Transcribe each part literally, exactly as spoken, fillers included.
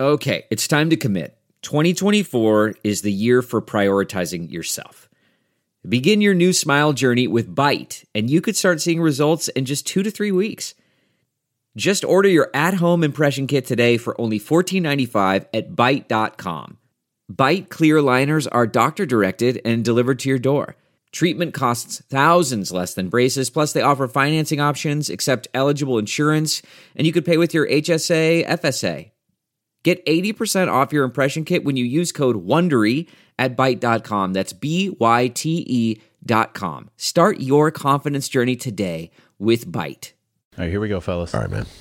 Okay, it's time to commit. twenty twenty-four is the year for prioritizing yourself. Begin your new smile journey with Byte, and you could start seeing results in just two to three weeks. Just order your at-home impression kit today for only fourteen ninety-five at byte dot com. Byte clear aligners are doctor-directed and delivered to your door. Treatment costs thousands less than braces, plus they offer financing options, accept eligible insurance, and you could pay with your H S A, F S A. Get eighty percent off your impression kit when you use code WONDERY at byte dot com. That's B Y T E dot com. Start your confidence journey today with Byte. All right, here we go, fellas. All right, man.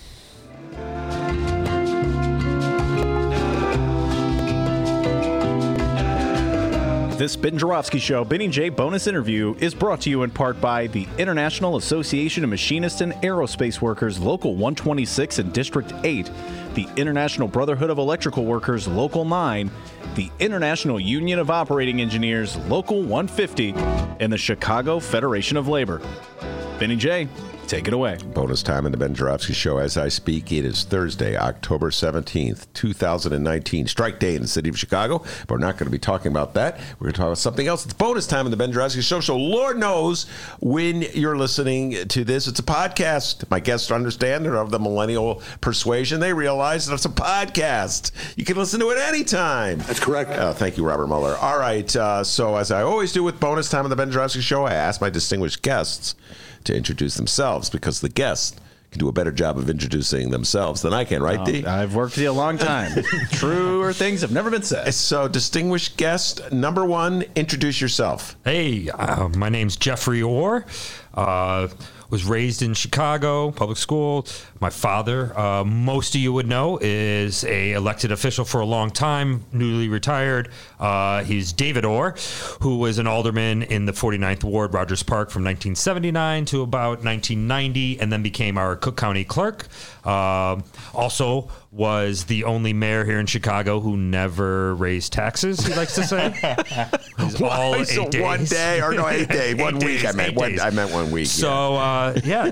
This Ben Joravsky Show, Benny J bonus interview is brought to you in part by the International Association of Machinists and Aerospace Workers, Local one twenty-six and District eight, the International Brotherhood of Electrical Workers, Local nine, the International Union of Operating Engineers, Local one fifty, and the Chicago Federation of Labor. Benny J, take it away. Bonus time in the Ben Joravsky Show. As I speak, it is Thursday, October seventeenth, two thousand nineteen. Strike day in the city of Chicago. But we're not going to be talking about that. We're going to talk about something else. It's bonus time in the Ben Joravsky Show. So Lord knows when you're listening to this, it's a podcast. My guests understand they're of the millennial persuasion. They realize that it's a podcast. You can listen to it anytime. That's correct. Uh, thank you, Robert Mueller. All right. Uh, so as I always do with bonus time in the Ben Joravsky Show, I ask my distinguished guests to introduce themselves, because the guest can do a better job of introducing themselves than I can, right, Oh, D? I've worked with you a long time. Truer things have never been said. So, distinguished guest number one, introduce yourself. Hey, uh, my name's Jeffrey Orr. Uh, was raised in Chicago, public school. My father, uh, most of you would know, is a elected official for a long time, newly retired. Uh, he's David Orr, who was an alderman in the forty-ninth Ward, Rogers Park, from nineteen seventy-nine to about nineteen ninety, and then became our Cook County clerk. Uh, also was the only mayor here in Chicago who never raised taxes, he likes to say. He's all eight so days. one day, or no, eight days, one Eight week. days, I meant eight one. days. I meant one week. So uh, yeah,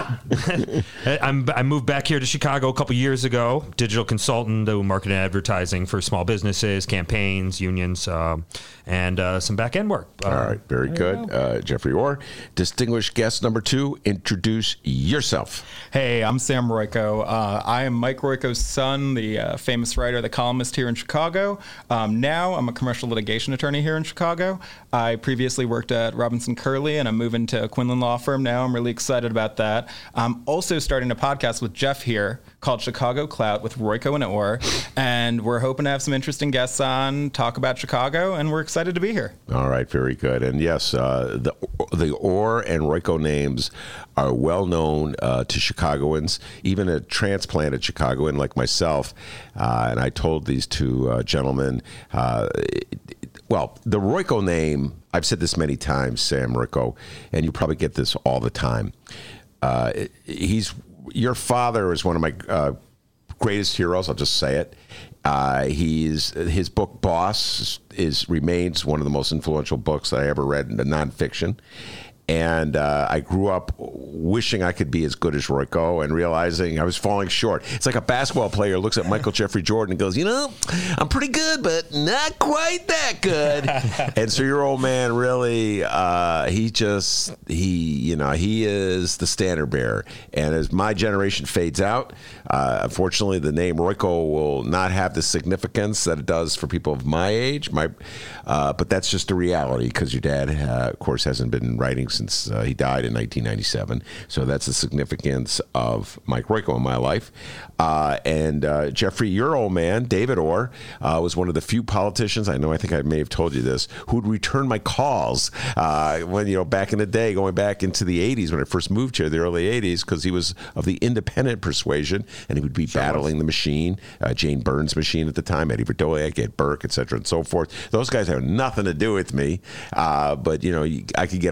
that I'm, I moved back here to Chicago a couple years ago. Digital consultant, do marketing and advertising for small businesses, campaigns, unions, um, and uh, some back end work. Uh, All right, very good, uh, Jeffrey Orr. Distinguished guest number two, introduce yourself. Hey, I'm Sam Royko. Uh, I am Mike Royko's son, the uh, famous writer, the columnist here in Chicago. Um, now I'm a commercial litigation attorney here in Chicago. I previously worked at Robinson Curley, and I'm moving to Quinlan Law Firm now. I'm really excited about that. I'm also starting a podcast with Jeff here called Chicago Clout with Royko and Orr, and we're hoping to have some interesting guests on, talk about Chicago, and we're excited to be here. All right, very good. And yes, uh, the the Orr and Royko names are well known uh, to Chicagoans, even a transplanted Chicagoan like myself. Uh, and I told these two uh, gentlemen, uh, well, the Royko name, I've said this many times, Sam Royko, and you probably get this all the time. Uh, he's your father is one of my uh, greatest heroes. I'll just say it. Uh, he's his book Boss is remains one of the most influential books that I ever read in the nonfiction. And uh, I grew up wishing I could be as good as Royko and realizing I was falling short. It's like a basketball player looks at Michael Jeffrey Jordan and goes, you know, I'm pretty good, but not quite that good. And so your old man really, uh, he just, he, you know, he is the standard bearer. And as my generation fades out, uh, unfortunately, the name Royko will not have the significance that it does for people of my age. My, uh, but that's just a reality because your dad, uh, of course, hasn't been writing since uh, he died in nineteen ninety-seven. So that's the significance of Mike Royko in my life. Uh, and uh, Jeffrey, your old man, David Orr, uh, was one of the few politicians, I know I think I may have told you this, who would return my calls uh, when, you know, back in the day, going back into the eighties when I first moved here, the early eighties, because he was of the independent persuasion, and he would be sure battling was. the machine, uh, Jane Burns' machine at the time, Eddie Verdoliak, Ed Burke, et cetera, and so forth. Those guys have nothing to do with me, uh, but, you know, I could get a call back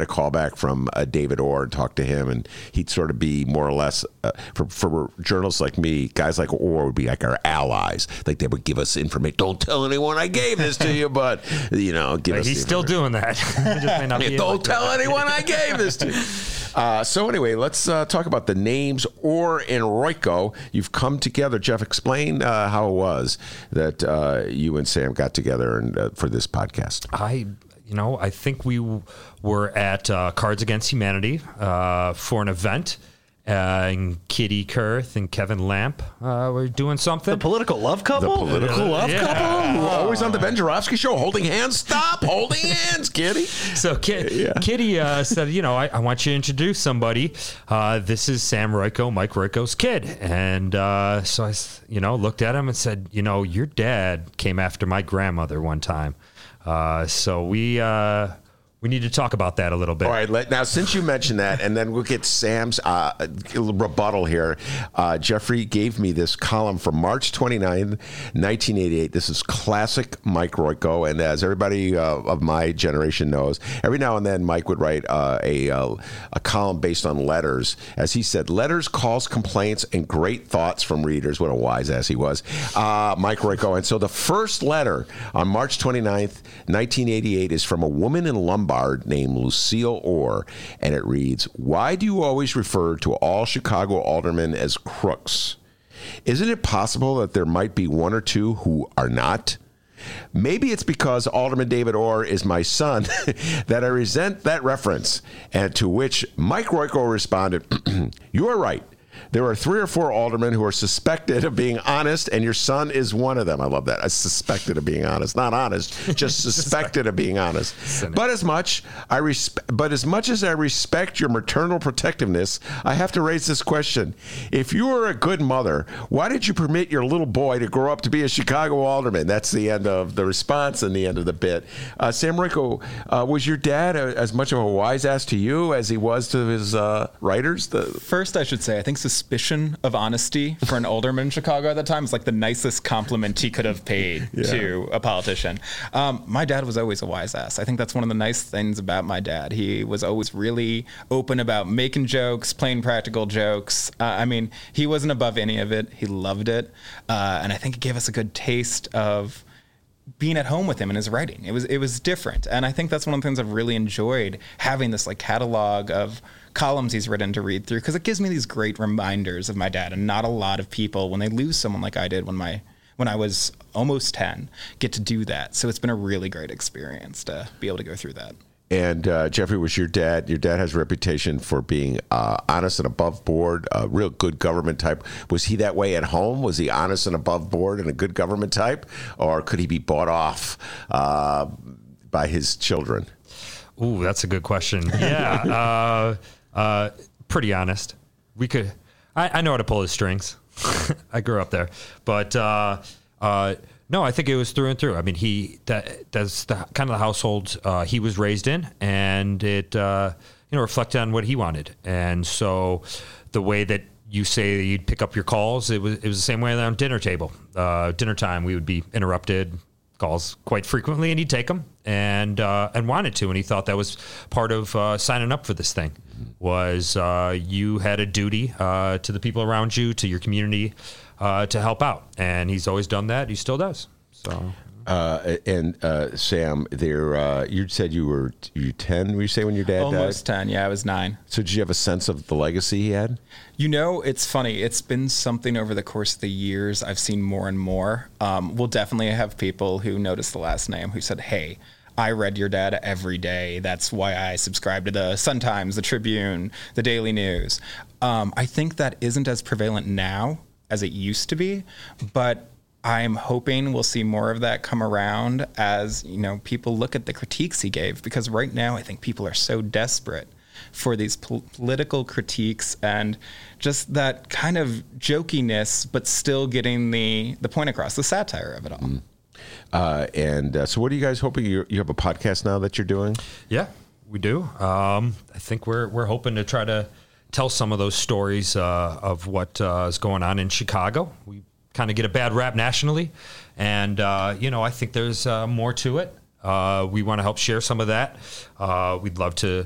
feedback from uh, David Orr and talk to him, and he'd sort of be more or less, uh, for, for journalists like me, guys like Orr would be like our allies. Like they would give us information. Don't tell anyone I gave this to you, but, you know, give Like us he's still doing that. Just may not be Don't able to. tell anyone I gave this to you. Uh, so anyway, let's uh, talk about the names Orr and Royko. You've come together. Jeff, explain uh, how it was that uh, you and Sam got together and, uh, for this podcast. I, you know, I think we w- were at uh, Cards Against Humanity uh, for an event. Uh, and Kitty Kurth and Kevin Lamp uh, were doing something. The political love The couple? political love Yeah. couple? Always on the Ben Joravsky Show, holding hands. Stop holding hands, Kitty. So Ki- Yeah. Kitty uh, said, you know, I, I want you to introduce somebody. Uh, this is Sam Royko, Mike Royko's kid. And uh, so I, s- you know, looked at him and said, you know, your dad came after my grandmother one time. Uh, so we... Uh, We need to talk about that a little bit. All right. Let, now, since you mentioned that, and then we'll get Sam's uh, rebuttal here. Uh, Jeffrey gave me this column from March twenty-ninth, nineteen eighty-eight. This is classic Mike Royko. And as everybody uh, of my generation knows, every now and then Mike would write uh, a, uh, a column based on letters. As he said, letters, calls, complaints, and great thoughts from readers. What a wise ass he was. Uh, Mike Royko. And so the first letter on March twenty-ninth, nineteen eighty-eight is from a woman in Lombard named Lucille Orr, and it reads, "Why do you always refer to all Chicago aldermen as crooks? Isn't it possible that there might be one or two who are not? Maybe it's because Alderman David Orr is my son that I resent that reference." And to which Mike Royko responded, "You are right. There are three or four aldermen who are suspected of being honest, and your son is one of them." I love that. I suspected of being honest, not honest, just suspected of being honest. But as much I resp- but as much as I respect your maternal protectiveness, I have to raise this question: if you were a good mother, why did you permit your little boy to grow up to be a Chicago alderman? That's the end of the response and the end of the bit. Uh, Sam Royko, uh, was your dad a, as much of a wise ass to you as he was to his uh, writers? The, First, I should say, I think suspicion of honesty for an alderman in Chicago at the time is like the nicest compliment he could have paid Yeah. to a politician. Um, my dad was always a wise ass. I think that's one of the nice things about my dad. He was always really open about making jokes, plain practical jokes. Uh, I mean, he wasn't above any of it. He loved it. Uh, and I think it gave us a good taste of being at home with him in his writing. It was it was different. And I think that's one of the things I've really enjoyed, having this like catalog of columns he's written to read through, because it gives me these great reminders of my dad. And not a lot of people, when they lose someone like I did when my when I was almost ten, get to do that. So it's been a really great experience to be able to go through that. And uh, Jeffrey, was your dad, your dad has a reputation for being uh, honest and above board, a real good government type. Was he that way at home? Was he honest and above board and a good government type? Or could he be bought off uh, by his children? Ooh, that's a good question. Yeah, uh, uh, pretty honest. We could. I, I know how to pull his strings. I grew up there, but uh, uh, no, I think it was through and through. I mean, he that that's the kind of the household uh, he was raised in, and it uh, you know reflected on what he wanted. And so, the way that you say that you'd pick up your calls, it was it was the same way around dinner table. Uh, dinner time, we would be interrupted. Calls quite frequently, and he'd take them and uh, and wanted to, and he thought that was part of uh, signing up for this thing. Was uh, you had a duty uh, to the people around you, to your community, uh, to help out, and he's always done that. He still does. So. Uh, and uh, Sam, there, uh, you said you were you ten. Were you say when your dad Almost died? ten. Yeah, I was nine. So did you have a sense of the legacy he had? You know, it's funny. It's been something over the course of the years I've seen more and more. Um, we'll definitely have people who noticed the last name who said, "Hey, I read your dad every day. That's why I subscribe to the Sun-Times, the Tribune, the Daily News." Um, I think that isn't as prevalent now as it used to be, but I'm hoping we'll see more of that come around as, you know, people look at the critiques he gave, because right now I think people are so desperate for these pol- political critiques and just that kind of jokiness, but still getting the, the point across, the satire of it all. Mm. Uh, and uh, so what are you guys hoping? You, you have a podcast now that you're doing? Yeah, we do. Um, I think we're we're hoping to try to tell some of those stories uh, of what uh, is going on in Chicago. We kind of get a bad rap nationally, and uh, you know, I think there's uh, more to it. Uh, we want to help share some of that. Uh, we'd love to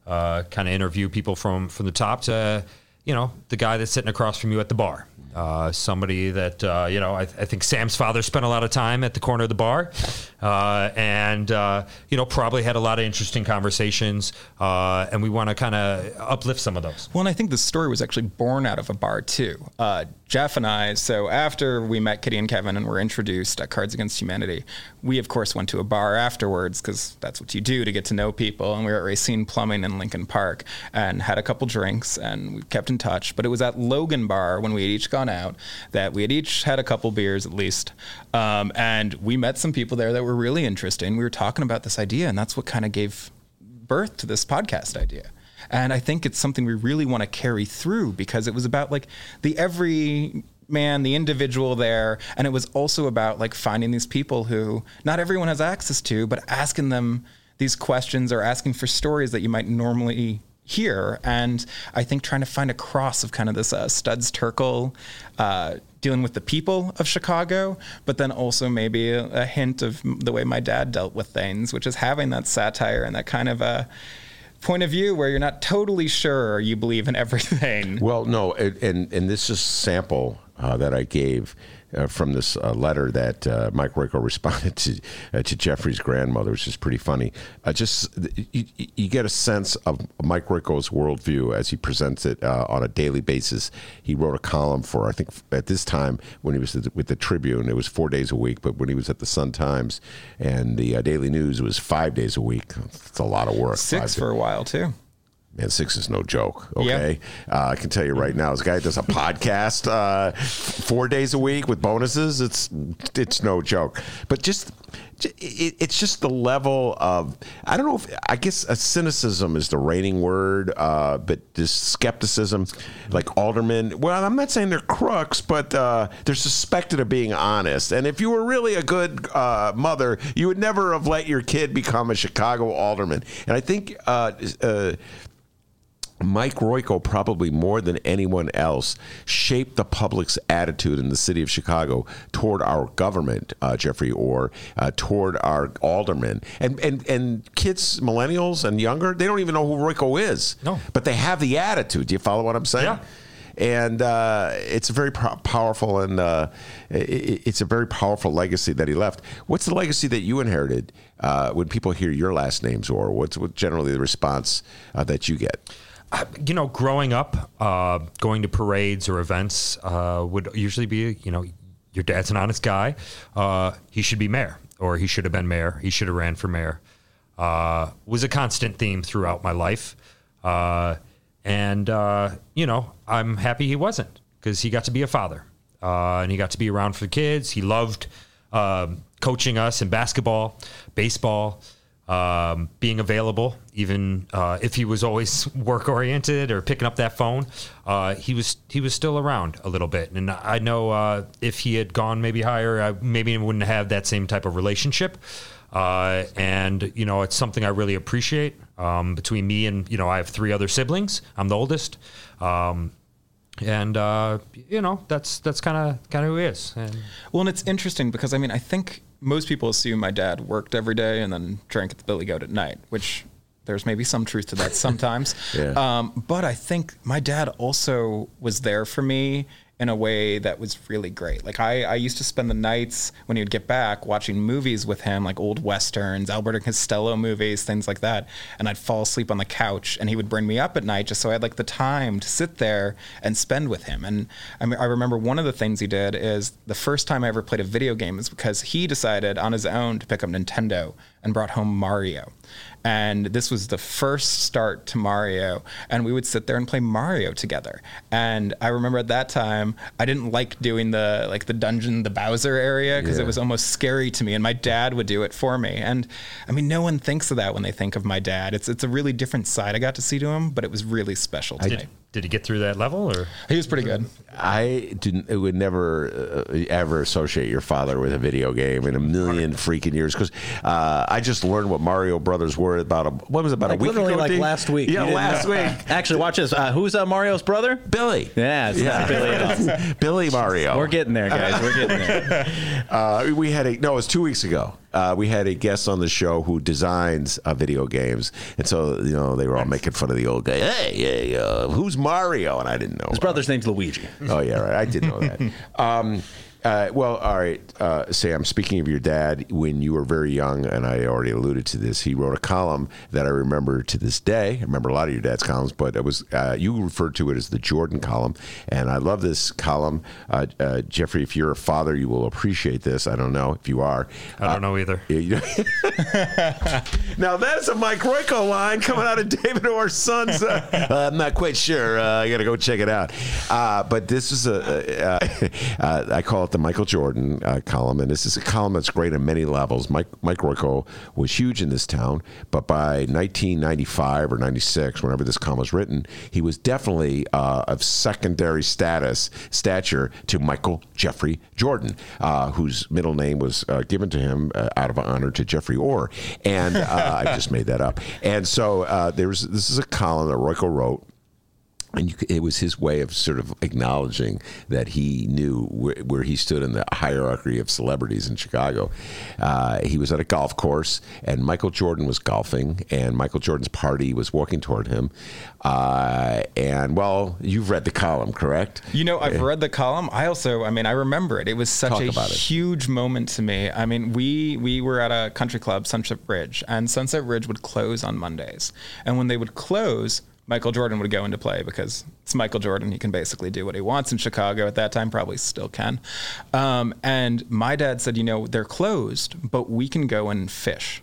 uh, kind of interview people from, from the top to, you know, the guy that's sitting across from you at the bar. Uh, somebody that, uh, you know, I, I think Sam's father spent a lot of time at the corner of the bar uh, and, uh, you know, probably had a lot of interesting conversations. Uh, and we want to kind of uplift some of those. Well, and I think the story was actually born out of a bar, too. Uh, Jeff and I, so after we met Kitty and Kevin and were introduced at Cards Against Humanity, we, of course, went to a bar afterwards because that's what you do to get to know people. And we were at Racine Plumbing in Lincoln Park and had a couple drinks and we kept in touch. But it was at Logan Bar when we had each gone out that we had each had a couple beers at least. Um, and we met some people there that were really interesting. We were talking about this idea, and that's what kind of gave birth to this podcast idea. And I think it's something we really want to carry through because it was about like the every man, the individual there. And it was also about like finding these people who not everyone has access to, but asking them these questions or asking for stories that you might normally hear. And I think trying to find a cross of kind of this uh, Studs Terkel, uh, dealing with the people of Chicago, but then also maybe a, a hint of the way my dad dealt with things, which is having that satire and that kind of a point of view where you're not totally sure you believe in everything. Well, no, and and, and this is a sample uh, that I gave uh, from this uh, letter that uh, Mike Royko responded to uh, to Jeffrey's grandmother, which is pretty funny. Uh, just you, you get a sense of Mike Royko's worldview as he presents it uh, on a daily basis. He wrote a column for, I think, at this time when he was with the Tribune, it was four days a week, but when he was at the Sun-Times and the uh, Daily News, it was five days a week. It's a lot of work. Six for a while, too. Man, six is no joke, okay? Yep. Uh, I can tell you right now, this guy does a podcast uh, four days a week with bonuses. It's it's no joke. But just, it, it's just the level of, I don't know if, I guess a cynicism is the reigning word, uh, but this skepticism, like aldermen, well, I'm not saying they're crooks, but uh, they're suspected of being honest. And if you were really a good uh, mother, you would never have let your kid become a Chicago alderman. And I think... Uh, uh, Mike Royko, probably more than anyone else, shaped the public's attitude in the city of Chicago toward our government, uh, Jeffrey Orr, uh, toward our aldermen. And, and and kids, millennials and younger, they don't even know who Royko is. No. But they have the attitude. Do you follow what I'm saying? Yeah. And uh, it's a very pro- powerful and uh, it, it's a very powerful legacy that he left. What's the legacy that you inherited uh, when people hear your last names, or what's what generally the response uh, that you get? Uh, you know, growing up, uh, going to parades or events uh, would usually be, you know, your dad's an honest guy. Uh, he should be mayor, or he should have been mayor. He should have ran for mayor. Uh, was a constant theme throughout my life. Uh, and, uh, you know, I'm happy he wasn't, because he got to be a father. Uh, and he got to be around for the kids. He loved uh, coaching us in basketball, baseball, Um, being available, even uh, if he was always work-oriented or picking up that phone, uh, he was he was still around a little bit. And I know uh, if he had gone maybe higher, I maybe wouldn't have that same type of relationship. Uh, and, you know, it's something I really appreciate. Um, between me and, you know, I have three other siblings. I'm the oldest. Um, and, uh, you know, that's that's kind of kind of who he is. And, well, and it's interesting because, I mean, I think most people assume my dad worked every day and then drank at the Billy Goat at night, which there's maybe some truth to that sometimes. yeah. um, but I think my dad also was there for me in a way that was really great. Like I, I used to spend the nights when he would get back watching movies with him, like old Westerns, Albert and Costello movies, things like that. And I'd fall asleep on the couch and he would bring me up at night just so I had like the time to sit there and spend with him. And I mean, I remember one of the things he did is the first time I ever played a video game was because he decided on his own to pick up Nintendo and brought home Mario. And this was the first start to Mario, and we would sit there and play Mario together. And I remember at that time, I didn't like doing the like the dungeon, the Bowser area, because yeah. it was almost scary to me, and my dad would do it for me. And I mean, no one thinks of that when they think of my dad. It's it's a really different side I got to see to him, but it was really special to did, me. Did he get through that level, or he was pretty good? I didn't. It would never uh, ever associate your father with a video game in a million freaking years, because uh, I just learned what Mario Brothers were about a what was it, about like a week literally ago? Like Dave? last week. Yeah, last know. week. Actually, watch this. Uh, who's uh, Mario's brother? Billy. Yeah, it's yeah. not Billy at all. Billy Mario. We're getting there, guys. We're getting there. uh, we had a no. It was two weeks ago. Uh, we had a guest on the show who designs uh, video games, and so you know they were all making fun of the old guy. Hey, hey uh, who's Mario? And I didn't know. His brother's name's Luigi. Oh yeah, right. I did know that. um, uh, well, all right, uh, Sam. Speaking of your dad, when you were very young, and I already alluded to this, he wrote a column that I remember to this day. I remember a lot of your dad's columns, but it was uh, you referred to it as the Jordan column, and I love this column. Uh, uh, Jeffrey, if you're a father, you will appreciate this. I don't know if you are. I don't know either. Now that's a Mike Royko line coming out of David Orr's son's. Uh, I'm not quite sure. Uh, I got to go check it out. Uh, but this is a. Uh, uh, I call it the Michael Jordan uh, column, and this is a column that's great on many levels. Mike Mike Royko was huge in this town, but by nineteen ninety-five or ninety-six, whenever this column was written, he was definitely uh, of secondary status stature to Michael Jeffrey Jordan, uh, whose middle name was uh, given to him uh, out of honor to Jeffrey Orr, and uh, I just made that up. And so uh, there was this is a column that Royko wrote. And you, it was his way of sort of acknowledging that he knew where, where he stood in the hierarchy of celebrities in Chicago. Uh, he was at a golf course, and Michael Jordan was golfing, and Michael Jordan's party was walking toward him. Uh, and, well, you've read the column, correct? You know, I've read the column. I also, I mean, I remember it. It was such Talk a about it. huge moment to me. I mean, we we were at a country club, Sunset Ridge, and Sunset Ridge would close on Mondays. And when they would close, Michael Jordan would go into play because it's Michael Jordan. He can basically do what he wants in Chicago at that time, probably still can. Um, and my dad said, you know, they're closed, but we can go and fish.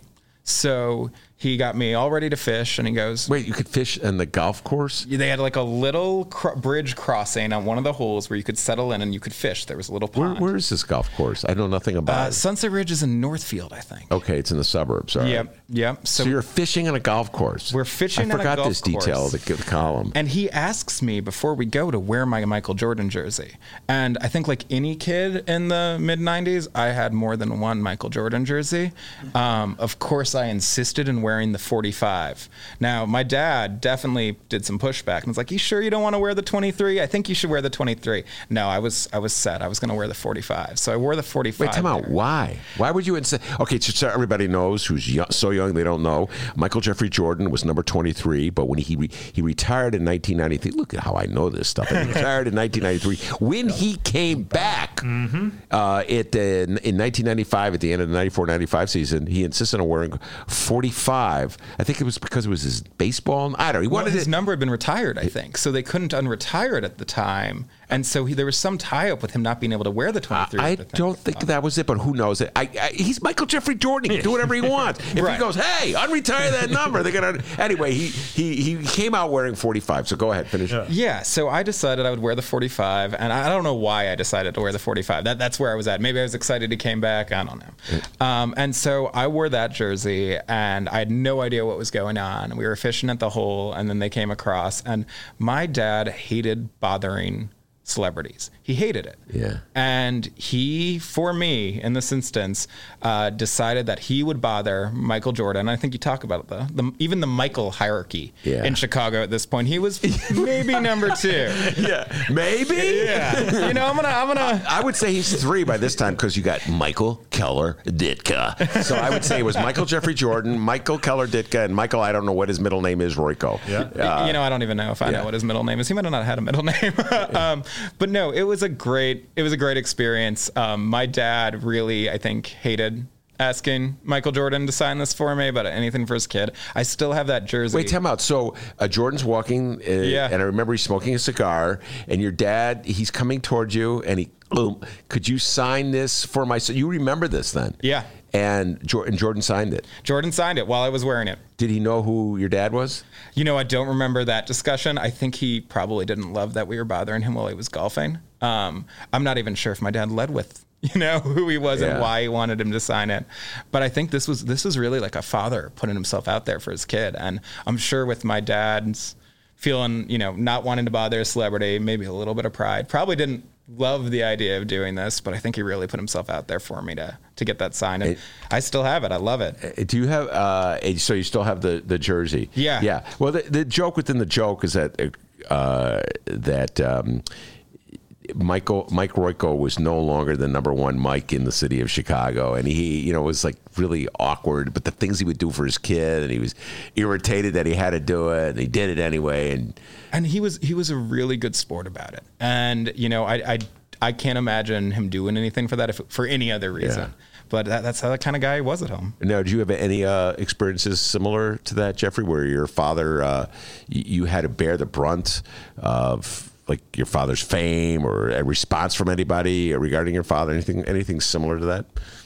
So he got me all ready to fish, and he goes, Wait, you could fish in the golf course? they had like a little cr- bridge crossing on one of the holes where you could settle in and you could fish. There was a little Where, pond. where is this golf course? I know nothing about uh, it. Sunset Ridge is in Northfield, I think. Okay, it's in the suburbs. All right. Yep, yep. So, you're fishing on a golf course. We're fishing I on a forgot golf this detail course. of the, the column. And he asks me before we go to wear my Michael Jordan jersey. And I think like any kid in the mid nineties, I had more than one Michael Jordan jersey. Um, of course, I insisted in wearing the forty-five. Now, my dad definitely did some pushback and was like, you sure you don't want to wear the twenty-three? I think you should wear the twenty-three. No, I was I was set. I was going to wear the forty-five. So I wore the forty-five. Wait, time out. there. Why? Why would you insist? Okay, so, so everybody knows who's young, so young they don't know. Michael Jeffrey Jordan was number twenty-three, but when he re, he retired in nineteen ninety-three, look at how I know this stuff. He retired in nineteen ninety-three. When he came back mm-hmm. uh, at the, in nineteen ninety-five, at the end of the ninety-four ninety-five season, he insisted on wearing forty-five. I think it was because it was his baseball. I don't know. He Well, wanted his it. number had been retired, I think, so they couldn't unretire it at the time, and so he, there was some tie-up with him not being able to wear the twenty-three. I at the time. don't think that was it, but who knows? I, I, he's Michael Jeffrey Jordan. He can do whatever he wants. If Right. he goes, hey, unretire that number, they're gonna. Anyway, he he he came out wearing forty-five. So go ahead, finish. Yeah. Yeah, so I decided I would wear the forty-five, and I don't know why I decided to wear the forty-five. That that's where I was at. Maybe I was excited he came back. I don't know. Um, and so I wore that jersey, and I had no idea what was going on. We were fishing at the hole, and then they came across, and my dad hated bothering celebrities. He hated it. Yeah. And he, for me, in this instance, uh, decided that he would bother Michael Jordan. I think you talk about the, the even the Michael hierarchy Yeah. in Chicago at this point. He was maybe number two. Yeah, maybe. Yeah. You know, I'm gonna, I'm gonna. I would say he's three by this time because you got Michael Keller Ditka. So I would say it was Michael Jeffrey Jordan, Michael Keller Ditka, and Michael, I don't know what his middle name is, Royko. Yeah. you know, I don't even know if I yeah. know what his middle name is. He might have not had a middle name. um, but no, it was a great, it was a great experience. Um, my dad really, I think, hated asking Michael Jordan to sign this for me, but anything for his kid. I still have that jersey. Wait, time out. So uh, Jordan's walking, uh, Yeah. and I remember he's smoking a cigar, and your dad, he's coming towards you, and he, boom, could you sign this for my son? You remember this then? Yeah. And Jordan, Jordan signed it. Jordan signed it while I was wearing it. Did he know who your dad was? You know, I don't remember that discussion. I think he probably didn't love that we were bothering him while he was golfing. Um, I'm not even sure if my dad led with, you know, who he was Yeah. and why he wanted him to sign it. But I think this was this was really like a father putting himself out there for his kid. And I'm sure with my dad's feeling, you know, not wanting to bother a celebrity, maybe a little bit of pride, probably didn't love the idea of doing this, but I think he really put himself out there for me to to get that signed. And It- I still have it. I love it. Uh, Do you have? Uh, so you still have the, the jersey? Yeah. Yeah. Well, the, the joke within the joke is that uh, that um, Michael Mike Royko was no longer the number one Mike in the city of Chicago, and he, you know, was like really awkward. But the things he would do for his kid, and he was irritated that he had to do it, and he did it anyway. And and he was he was a really good sport about it. And you know, I I, I can't imagine him doing anything for that if for any other reason. Yeah. But that, that's how the kind of guy he was at home. Now, did you have any uh, experiences similar to that, Jeffrey, where your father, uh, you, you had to bear the brunt of like your father's fame or a response from anybody regarding your father? Anything, anything similar to that?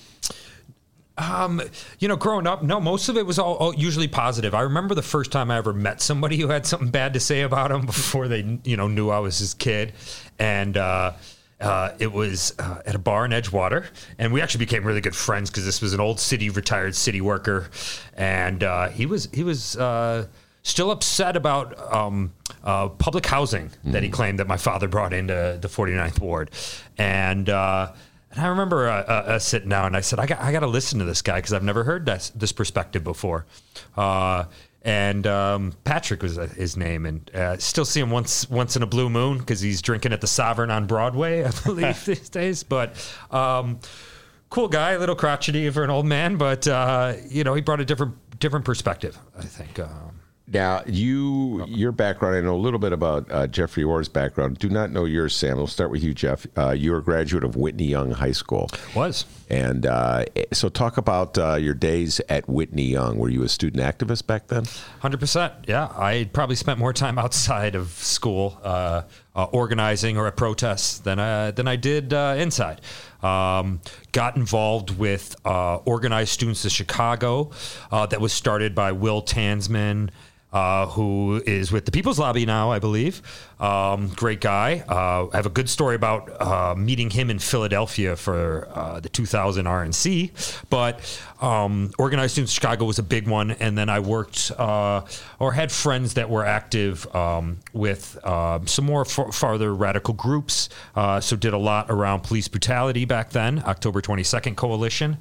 Um, you know, growing up, no, most of it was all, all usually positive. I remember the first time I ever met somebody who had something bad to say about him before they, you know, knew I was his kid, and. Uh, Uh, it was uh, at a bar in Edgewater, and we actually became really good friends because this was an old city, retired city worker, and uh, he was he was uh, still upset about um, uh, public housing mm. that he claimed that my father brought into the forty-ninth Ward, and uh, and I remember uh, uh, sitting down and I said, I got I got to listen to this guy because I've never heard this this perspective before. Uh, And um, Patrick was his name, and uh, still see him once once in a blue moon because he's drinking at the Sovereign on Broadway, I believe, these days. But um, cool guy, a little crotchety for an old man, but uh, you know, he brought a different different perspective, I think. Um, Now, you, your background, I know a little bit about uh, Jeffrey Orr's background. Do not know yours, Sam. We'll start with you, Jeff. Uh, you're a graduate of Whitney Young High School. Was. And uh, so talk about uh, your days at Whitney Young. Were you a student activist back then? one hundred percent, yeah. I probably spent more time outside of school uh, uh, organizing or at protests than, uh, than I did uh, inside. Um, got involved with uh, Organized Students of Chicago uh, that was started by Will Tansman, Uh, who is with the People's Lobby now, I believe. Um, great guy. Uh, I have a good story about uh, meeting him in Philadelphia for uh, the two thousand R N C. But um, Organized Students Chicago was a big one. And then I worked uh, or had friends that were active um, with uh, some more far- farther radical groups. Uh, so did a lot around police brutality back then, October twenty-second Coalition.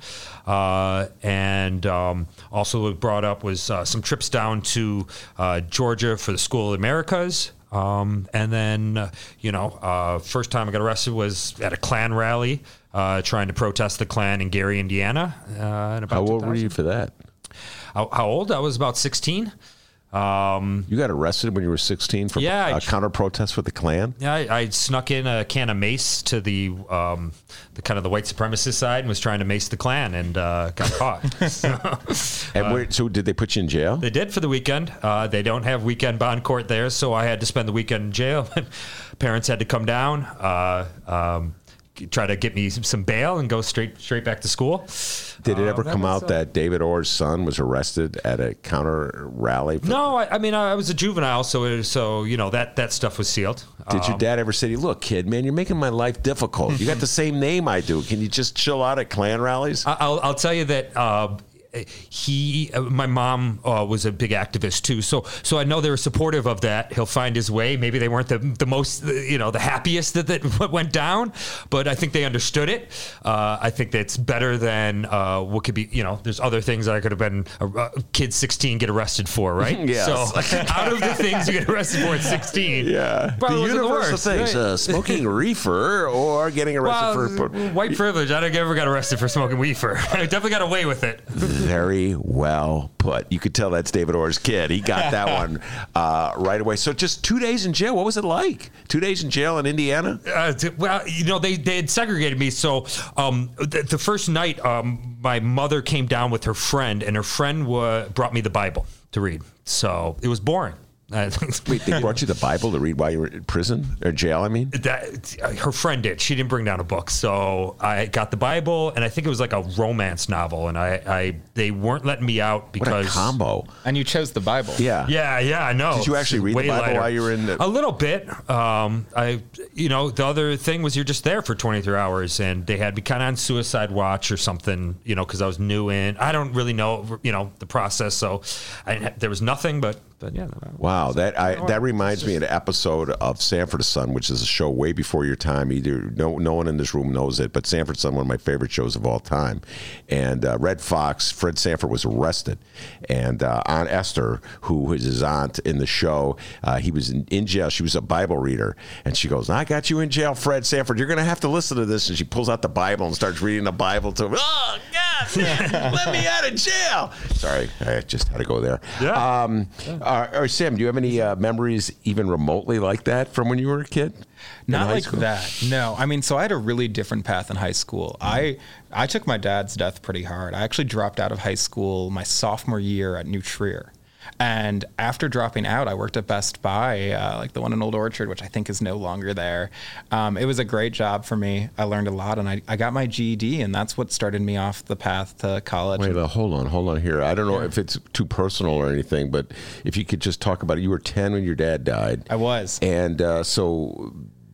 Uh, and um, also brought up was uh, some trips down to Uh, Georgia for the School of Americas. Um, and then, uh, you know, uh, first time I got arrested was at a Klan rally, uh, trying to protest the Klan in Gary, Indiana. Uh, in about How old two thousand. were you for that? How, how old? I was about sixteen. Um, you got arrested when you were sixteen for yeah, a I, counter protest with the Klan? Yeah, I, I snuck in a can of mace to the um, the kind of the white supremacist side and was trying to mace the Klan and uh, got caught. so, and uh, where, so did they put you in jail? They did for the weekend. Uh, they don't have weekend bond court there, so I had to spend the weekend in jail. Parents had to come down. Uh, um, try to get me some bail and go straight straight back to school. Did it ever uh, come that out uh, that David Orr's son was arrested at a counter rally? For no, I, I mean I was a juvenile, so it, so you know that that stuff was sealed. Did um, your dad ever say, "Look, kid, man, you're making my life difficult. You got the same name I do. Can you just chill out at Klan rallies?" I, I'll I'll tell you that. Uh, He, uh, my mom uh, was a big activist too, so so I know they were supportive of that. He'll find his way. Maybe they weren't the the most, you know, the happiest that that went down, but I think they understood it. Uh, I think that's better than uh, what could be. You know, there's other things that I could have been a, a kid sixteen get arrested for, right? Yes. So out of the things you get arrested for at sixteen, yeah, probably the wasn't the universal worst, things: right? uh, smoking reefer or getting arrested well, for, for white privilege. I never got arrested for smoking reefer. I definitely got away with it. Very well put. You could tell that's David Orr's kid. He got that one uh, right away. So just two days in jail. What was it like? Two days in jail in Indiana? Uh, t- well, you know, they, they had segregated me. So um, the, the first night, um, my mother came down with her friend, and her friend wa- brought me the Bible to read. So it was boring. Wait, they brought you the Bible to read while you were in prison or jail? I mean, that her friend did. She didn't bring down a book, so I got the Bible, and I think it was like a romance novel. And I, I they weren't letting me out because what a combo. And you chose the Bible. Yeah, yeah, yeah. I know. Did you actually read Way the Bible lighter. while you were in? The- a little bit. Um, I, you know, the other thing was you're just there for twenty-three hours, and they had me kind of on suicide watch or something. You know, because I was new in. I don't really know, you know, the process, so I, there was nothing but but yeah. Wow, that I, that reminds me of an episode of Sanford and Son, which is a show way before your time. Either no no one in this room knows it, but Sanford and Son, one of my favorite shows of all time. And uh, Red Fox, Fred Sanford was arrested, and uh, Aunt Esther, who was his aunt in the show, uh, he was in, in jail. She was a Bible reader, and she goes, "I got you in jail, Fred Sanford. You're going to have to listen to this." And she pulls out the Bible and starts reading the Bible to him. Oh God, man, let me out of jail. Sorry, I just had to go there. Yeah. Um, uh, or Sam, do you have any uh, memories even remotely like that from when you were a kid? Not like school? that. No. I mean, so I had a really different path in high school. I I took my dad's death pretty hard. I actually dropped out of high school my sophomore year at New Trier. And after dropping out, I worked at Best Buy, uh, like the one in Old Orchard, which I think is no longer there. Um, it was a great job for me. I learned a lot, and I, I got my G E D, and that's what started me off the path to college. Wait, uh, hold on, hold on here. I don't know yeah. if it's too personal or anything, but if you could just talk about it. You were ten when your dad died. I was. And uh, so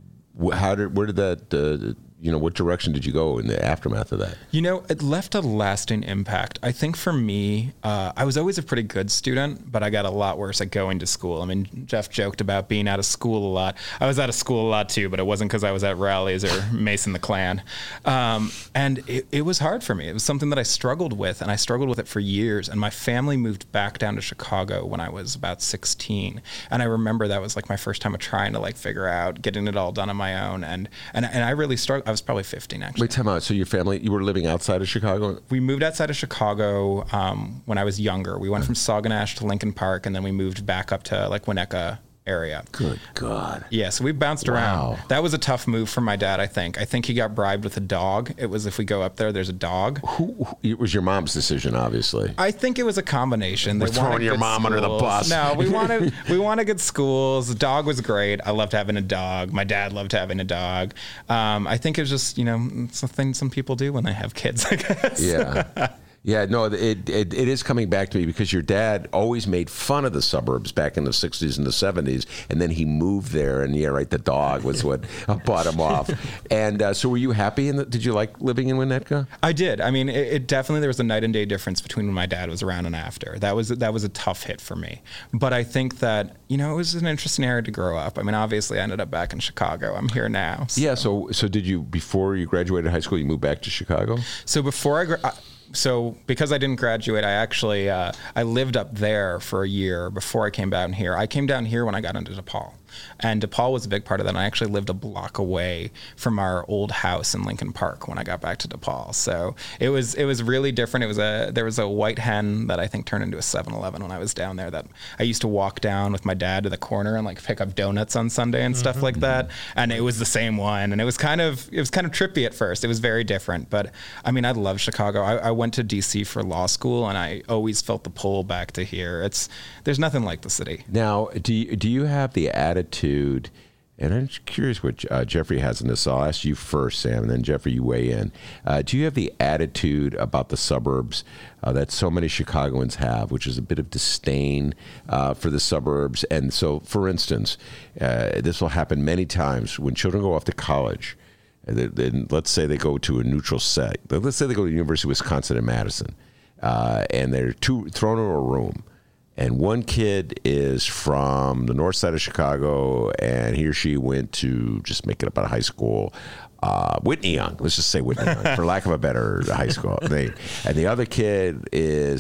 how did, where did that, uh, you know, what direction did you go in the aftermath of that? You know, it left a lasting impact. I think for me, uh, I was always a pretty good student, but I got a lot worse at going to school. I mean, Jeff joked about being out of school a lot. I was out of school a lot too, but it wasn't because I was at rallies or Mason the Klan. Um, and it, it was hard for me. It was something that I struggled with, and I struggled with it for years. And my family moved back down to Chicago when I was about sixteen. And I remember that was like my first time of trying to like figure out getting it all done on my own. And, and, and I really struggled. I was probably fifteen, actually. Wait, time out. So your family, you were living outside of Chicago? We moved outside of Chicago um, when I was younger. We went from Sauganash to Lincoln Park, and then we moved back up to like Winnetka area. Good God. Yeah, so we bounced Wow. around. That was a tough move for my dad, I think. I think he got bribed with a dog. It was if we go up there, there's a dog. Who, who, it was your mom's decision, obviously. I think it was a combination. We're They throwing wanted your good mom under the schools. bus. No, we wanted we wanted good schools. The dog was great. I loved having a dog. My dad loved having a dog. Um, I think it was just, you know, something some people do when they have kids, I guess. Yeah. Yeah, no, it, it it is coming back to me because your dad always made fun of the suburbs back in the sixties and the seventies, and then he moved there, and yeah, right, the dog was what bought him off. And uh, so were you happy? In the, did you like living in Winnetka? I did. I mean, it, it definitely, there was a night and day difference between when my dad was around and after. That was that was a tough hit for me. But I think that, you know, it was an interesting area to grow up. I mean, obviously, I ended up back in Chicago. I'm here now. So. Yeah, so so did you, before you graduated high school, you moved back to Chicago? So before I... Gra- I So because I didn't graduate, I actually, uh, I lived up there for a year before I came down here. I came down here when I got into DePaul. And DePaul was a big part of that. And I actually lived a block away from our old house in Lincoln Park when I got back to DePaul. So it was it was really different. It was a there was a white hen that I think turned into a seven eleven when I was down there that I used to walk down with my dad to the corner and like pick up donuts on Sunday and stuff mm-hmm. like that. And it was the same one. And it was kind of it was kind of trippy at first. It was very different. But I mean, I love Chicago. I, I went to D C for law school, and I always felt the pull back to here. It's there's nothing like the city. Now, do you, do you have the attitude, and I'm curious what uh, Jeffrey has in this, so I'll ask you first, Sam, and then Jeffrey, you weigh in. Uh, do you have the attitude about the suburbs uh, that so many Chicagoans have, which is a bit of disdain uh, for the suburbs? And so, for instance, uh, this will happen many times when children go off to college. Then let's say they go to a neutral set. Let's say they go to the University of Wisconsin in Madison, uh, and they're two, thrown in a room. And one kid is from the north side of Chicago, and he or she went to, just make it up out of high school, uh, Whitney Young. Let's just say Whitney Young, for lack of a better high school. They, and the other kid is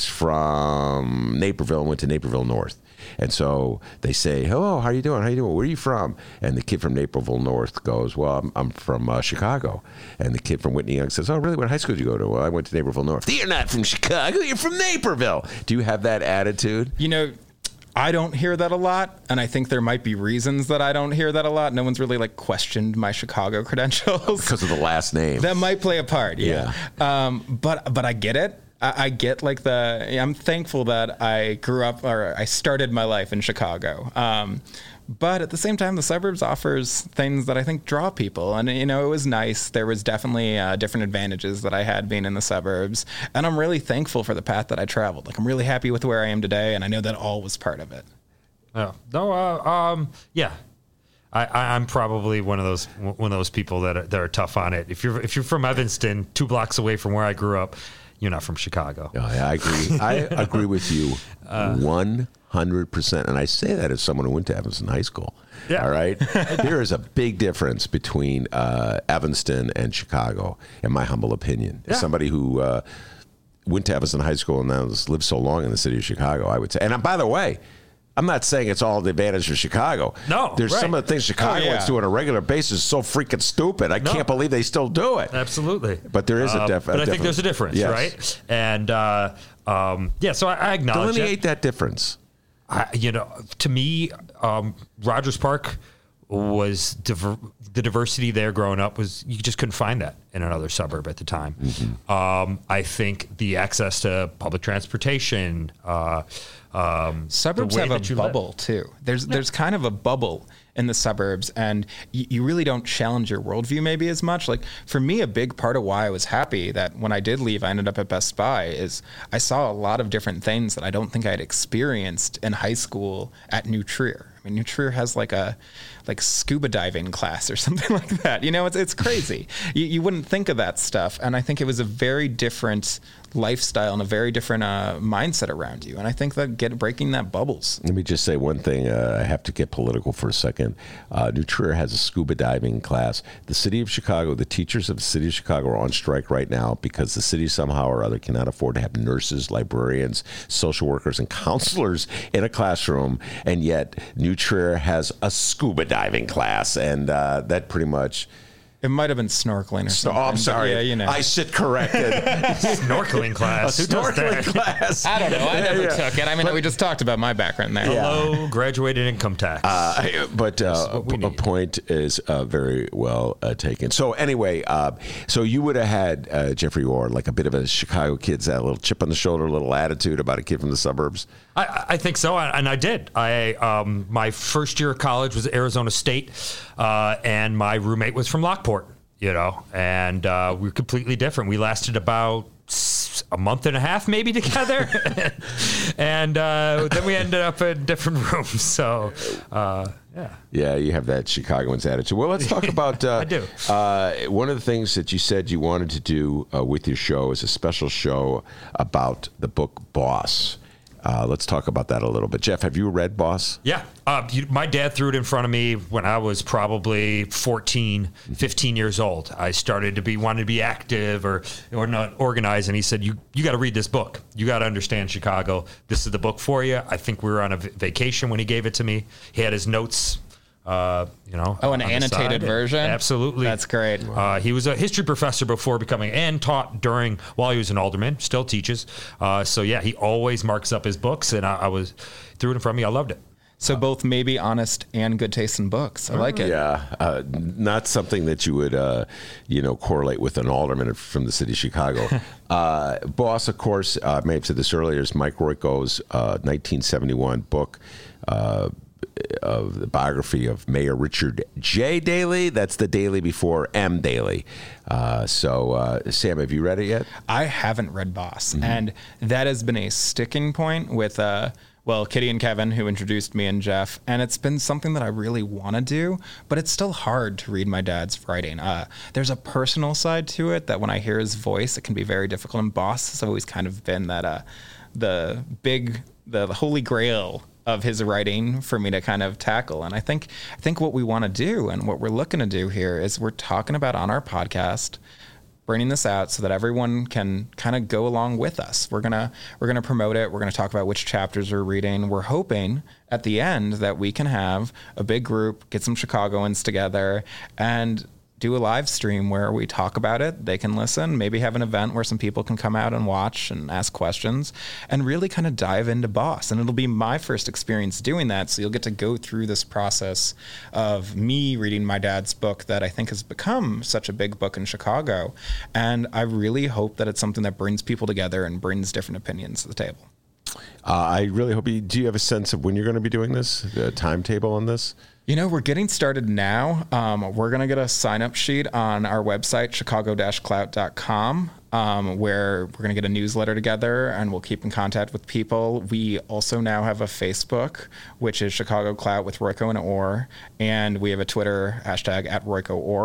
from Naperville and went to Naperville North. And so they say, hello, how are you doing? How are you doing? Where are you from? And the kid from Naperville North goes, well, I'm, I'm from uh, Chicago. And the kid from Whitney Young says, oh, really? What high school did you go to? Well, I went to Naperville North. You're not from Chicago. You're from Naperville. Do you have that attitude? You know, I don't hear that a lot, and I think there might be reasons that I don't hear that a lot. No one's really like questioned my Chicago credentials. Because of the last name. That might play a part, yeah. yeah. Um, but but I get it. I get like the, I'm thankful that I grew up or I started my life in Chicago. Um, but at the same time, the suburbs offers things that I think draw people. And, you know, it was nice. There was definitely uh, different advantages that I had being in the suburbs. And I'm really thankful for the path that I traveled. Like, I'm really happy with where I am today. And I know that all was part of it. Oh, no, uh, um, yeah. I, I'm probably one of those one of those people that are, that are tough on it. If you're if you're from Evanston, two blocks away from where I grew up, you're not from Chicago. Yeah, I agree. I agree with you one hundred percent. And I say that as someone who went to Evanston High School. Yeah. All right. There is a big difference between uh, Evanston and Chicago, in my humble opinion. Yeah. As somebody who uh, went to Evanston High School and now has lived so long in the city of Chicago, I would say. And uh, by the way, I'm not saying it's all the advantage of Chicago. No, There's right. some of the things Chicagoans Oh, yeah. do on a regular basis so freaking stupid. I No. can't believe they still do it. Absolutely. But there is a Uh, def- a But I think difference. there's a difference, Yes. right? And uh, um, yeah, so I, I acknowledge Delineate it. that difference. I, you know, to me, um, Rogers Park was diver- the diversity there growing up was you just couldn't find that in another suburb at the time. Mm-hmm. Um, I think the access to public transportation, uh, um, Suburbs the way have that a you live. bubble too. There's there's kind of a bubble in the suburbs, and you, you really don't challenge your worldview maybe as much. Like for me, a big part of why I was happy that when I did leave, I ended up at Best Buy is I saw a lot of different things that I don't think I had experienced in high school at New Trier. I mean, New Trier has like a like scuba diving class or something like that. You know, it's it's crazy. you, you wouldn't think of that stuff, and I think it was a very different lifestyle and a very different uh, mindset around you. And I think that get breaking that bubbles. Let me just say one thing. Uh, I have to get political for a second. Uh, New Trier has a scuba diving class. The city of Chicago, the teachers of the city of Chicago are on strike right now because the city somehow or other cannot afford to have nurses, librarians, social workers, and counselors in a classroom. And yet New Trier has a scuba diving class. And uh, that pretty much... It might have been snorkeling or So, something. oh, I'm but sorry. Yeah, you know. I sit corrected. Snorkeling class. a Who does snorkeling that? class. I don't know. I never Yeah. took it. I mean, we just talked about my background there. Low graduated income tax. Uh, but uh, what we a, a need. point is uh, very well uh, taken. So anyway, uh, so you would have had uh, Jeffrey Orr, like a bit of a Chicago kid's that little chip on the shoulder, a little attitude about a kid from the suburbs. I, I think so, and I did. I um, my first year of college was at Arizona State, uh, and my roommate was from Lockport. You know, and uh, we were completely different. We lasted about s- a month and a half, maybe together, and uh, then we ended up in different rooms. So, uh, yeah. Yeah, you have that Chicagoans attitude. Well, let's talk about. Uh, I do. Uh, one of the things that you said you wanted to do uh, with your show is a special show about the book Boss. Uh, let's talk about that a little bit. Jeff, have you read Boss? Yeah. Uh, you, my dad threw it in front of me when I was probably fourteen, fifteen years old. I started to be, wanted to be active or, or not organized. And he said, you, you got to read this book. You got to understand Chicago. This is the book for you. I think we were on a v- vacation when he gave it to me. He had his notes, uh, you know. Oh, an on the annotated side. version? Absolutely. That's great. Uh, he was a history professor before becoming, and taught during, while he was an alderman, still teaches. Uh, so yeah, he always marks up his books, and I, I was, threw it in front of me. I loved it. So both maybe honest and good taste in books. I like it. Yeah, uh, not something that you would, uh, you know, correlate with an alderman from the city of Chicago. uh, Boss, of course, uh, I may have said this earlier, is Mike Royko's uh, nineteen seventy-one book uh, of the biography of Mayor Richard J. Daley. That's the Daley before M. Daley. Uh, so, uh, Sam, have you read it yet? I haven't read Boss, Mm-hmm. and that has been a sticking point with, uh, well, Kitty and Kevin, who introduced me and Jeff, and it's been something that I really want to do, but it's still hard to read my dad's writing. Uh, there's a personal side to it that when I hear his voice, it can be very difficult. And Boss has always kind of been that uh, the big, the holy grail of his writing for me to kind of tackle. And I think I think what we want to do and what we're looking to do here is we're talking about on our podcast, bringing this out so that everyone can kind of go along with us. We're gonna we're gonna promote it. We're gonna talk about which chapters we're reading. We're hoping at the end that we can have a big group, get some Chicagoans together, and do a live stream where we talk about it. They can listen, maybe have an event where some people can come out and watch and ask questions and really kind of dive into Boss. And it'll be my first experience doing that. So you'll get to go through this process of me reading my dad's book that I think has become such a big book in Chicago. And I really hope that it's something that brings people together and brings different opinions to the table. Uh, I really hope you, do you have a sense of when you're going to be doing this, the timetable on this? You know, we're getting started now. Um, we're going to get a sign-up sheet on our website, chicago dash clout dot com, um, where we're going to get a newsletter together, and we'll keep in contact with people. We also now have a Facebook, which is Chicago Clout with Royko and Orr, and we have a Twitter hashtag at Royko Orr.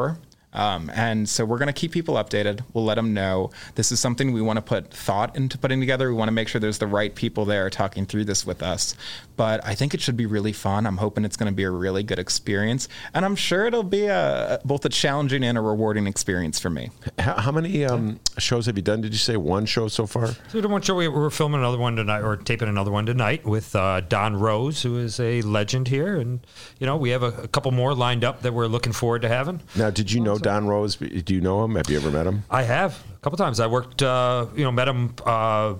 Um, and so we're going to keep people updated. We'll let them know this is something we want to put thought into putting together. We want to make sure there's the right people there talking through this with us. But I think it should be really fun. I'm hoping it's going to be a really good experience. And I'm sure it'll be a, both a challenging and a rewarding experience for me. How, how many um, shows have you done? Did you say one show so far? So we did one show. We we're filming another one tonight, or taping another one tonight with uh, Don Rose, who is a legend here. And, you know, we have a, a couple more lined up that we're looking forward to having. Now, did you know Don Rose? Do you know him? Have you ever met him? I have a couple times. I worked, uh, you know, met him uh,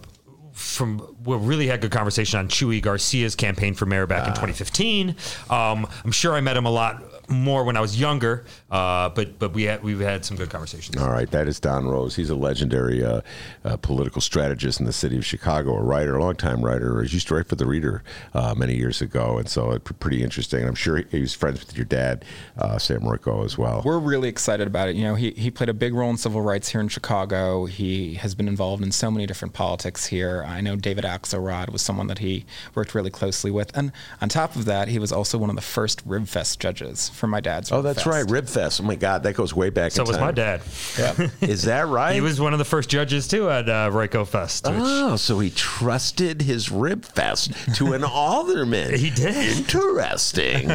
from. We really had good conversation on Chuy Garcia's campaign for mayor back uh. in twenty fifteen. Um, I'm sure I met him a lot more when I was younger, uh, but but we had we've had some good conversations. All right, that is Don Rose. He's a legendary uh, uh, political strategist in the city of Chicago, a writer, a longtime writer. He used to write for The Reader uh, many years ago, and so it's pretty interesting. I'm sure he was friends with your dad, uh, Sam Royko, as well. We're really excited about it. You know, he he played a big role in civil rights here in Chicago. He has been involved in so many different politics here. I know David Axelrod was someone that he worked really closely with, and on top of that, he was also one of the first Ribfest judges for my dad's. Oh, that's right, Ribfest. Oh my God, that goes way back. So in was time. my dad. Yeah, is that right? He was one of the first judges too at uh, Royko Fest. Which... Oh, so he trusted his Ribfest to an alderman. He did. Interesting.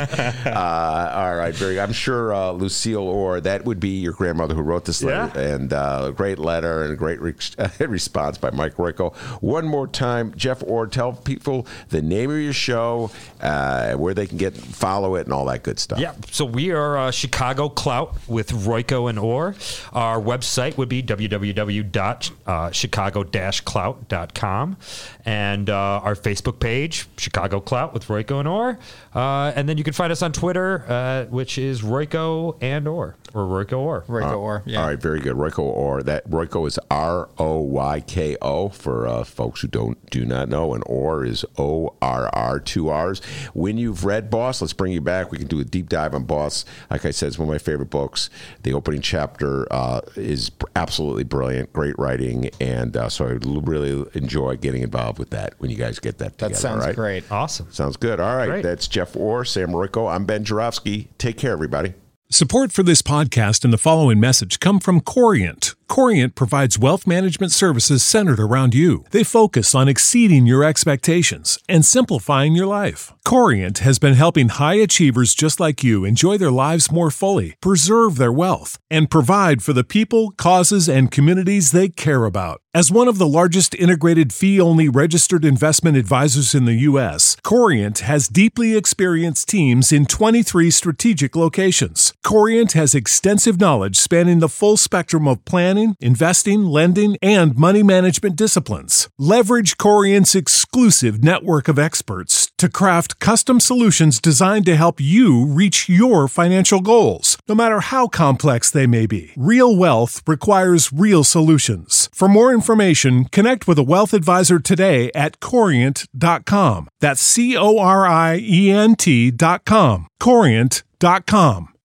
uh, all right, very. I'm sure uh, Lucille Orr, that would be your grandmother who wrote this letter, yeah. and uh, a great letter and a great re- response by Mike Royko. One more time, Jeff Orr, tell people the name of your show, uh, where they can get follow it, and all that good stuff. Yeah. So we are uh, Chicago Clout with Royko and Orr. Our website would be w w w dot chicago dash clout dot com, and uh, our Facebook page, Chicago Clout with Royko and Orr. Uh, and then you can find us on Twitter, uh, which is Royko and Orr, or Royko Orr. Royko uh, Orr, yeah. All right, very good. Royko Orr. That Royko is R O Y K O for uh, folks who don't do not know, and Orr is O R R, two R's. When you've read Boss, let's bring you back. We can do a deep dive on Boss. Like I said, it's one of my favorite books. The opening chapter uh, is absolutely brilliant, great writing, and uh, so I really enjoy getting involved with that when you guys get that together. That sounds right? great. Awesome. Sounds good. All right, Great. That's Jeff Orr, Sam Royko. I'm Ben Jarofsky. Take care, everybody. Support for this podcast and the following message come from Corient. Corient provides wealth management services centered around you. They focus on exceeding your expectations and simplifying your life. Corient has been helping high achievers just like you enjoy their lives more fully, preserve their wealth, and provide for the people, causes, and communities they care about. As one of the largest integrated fee-only registered investment advisors in the U S, Corient has deeply experienced teams in twenty-three strategic locations. Corient has extensive knowledge spanning the full spectrum of planning, investing, lending, and money management disciplines. Leverage Corient's exclusive network of experts to craft custom solutions designed to help you reach your financial goals, no matter how complex they may be. Real wealth requires real solutions. For more information, connect with a wealth advisor today at corient dot com. That's C O R I E N T dot com. corient dot com.